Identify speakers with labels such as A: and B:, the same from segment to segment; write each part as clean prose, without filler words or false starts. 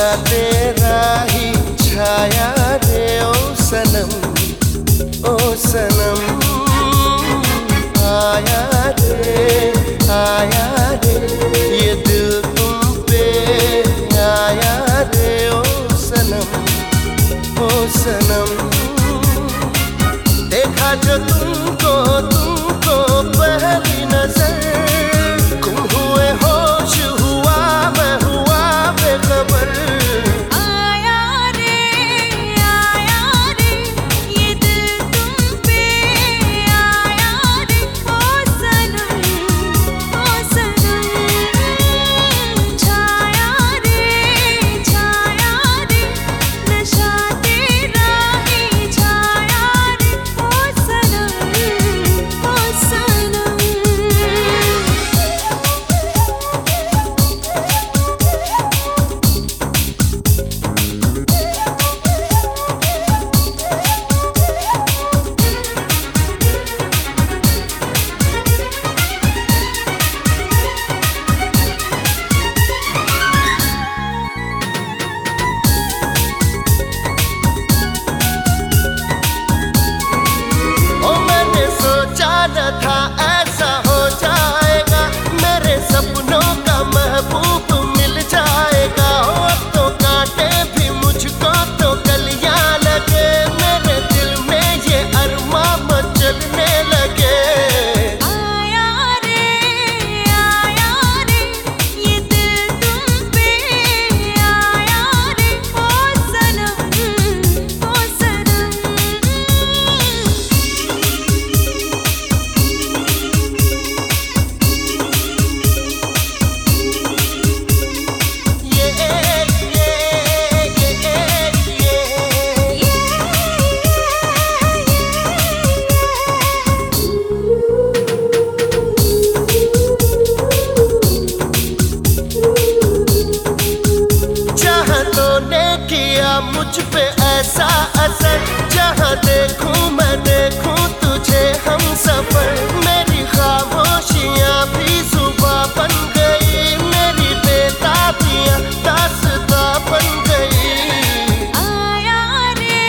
A: तेरा ही छाया रे ओ सनम, ओ सनम। आया रे ये दिल तुम पे आया रे ओ सनम, ओ सनम। देखा जो तुमको पहली नजर, गुम हुए होश हुआ मैं हुआ बेखबर।
B: आया रे ये दिल तुम पे आया रे ओ सनम, ओ सनम। छाया रे नशा तेरा ही छाया रे ओ सनम, ओ सनम।
A: न था ऐसा हो जाएगा, मेरे सपनों का महबूब मिल जाएगा। अब तो कांटे भी मुझको तो कलियां लगे, मेरे दिल में ये अरमां मचलने लगे।
B: आया रे ये दिल तुम पे आया रे ओ सनम, ओ सनम।
A: किया मुझ पे ऐसा असर, जहाँ देखूं मैं देखूं तुझे हम सफर। मेरी खामोशियाँ भी जुबां बन गई, मेरी बेताबियाँ दास्तां बन गई।
B: आया रे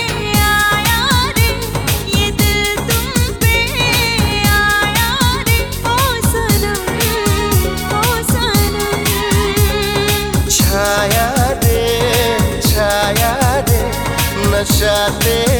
B: ये दिल तुम पे आया रे ओ सनम, ओ सनम।
A: छाया रे नशा तेरा